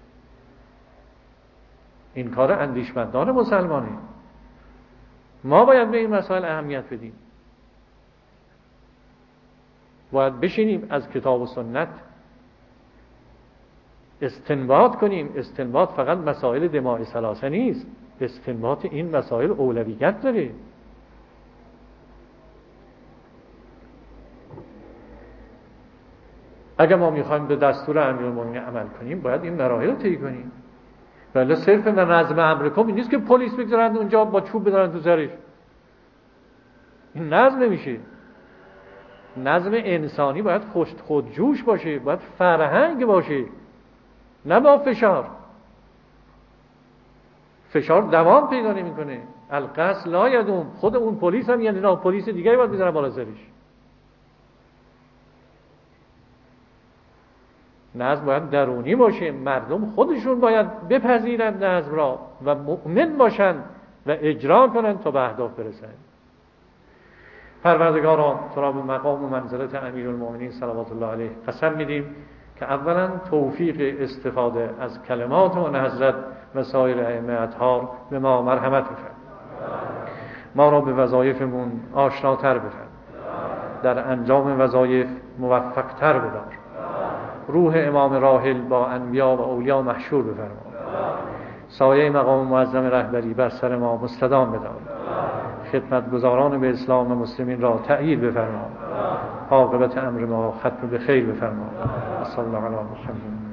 این کار اندیشمندان مسلمانه. ما باید به این مسائل اهمیت بدیم، باید بشینیم از کتاب و سنت استنباط کنیم. استنباط فقط مسائل دماء ثلاثه نیست، استنباط این مسائل اولویت داره. اگر ما میخوایم به دستور امیرالمومنین عمل کنیم باید این مراحل رو طی کنیم. ولی صرف به نظم امرکم این نیست که پلیس بگذارند اونجا با چوب بدارن تو سرش. این نظم نمیشه. نظم انسانی باید خود خودجوش باشه، باید فرهنگ باشه، نه با فشار. فشار دوام پیدا نمیکنه. القصد لا یدوم. خود اون پلیس هم یعنی نه پلیس دیگری باید بذارن بالا سرش. نظم باید درونی باشه، مردم خودشون باید بپذیرند نظم را و مؤمن باشند و اجرا کنند تا به اهداف برسند. پروردگارا تو را به مقام و منزلت امیرالمومنین صلوات الله علیه قسم میدیم که اولا توفیق استفاده از کلمات اون حضرت و سایر ائمه اطهار به ما مرحمت بفرما. ما را به وظایفمون آشناتر بفرما، در انجام وظایف موفق‌تر بدار. روح امام راحل با انبیا و اولیا محشور بفرما. سایه مقام معظم رهبری بر سر ما مستدام بدار. خدمتگزاران به اسلام و مسلمین را تأیید بفرما. عاقبت امر ما ختم به خیر بفرما. صلی الله علی محمد.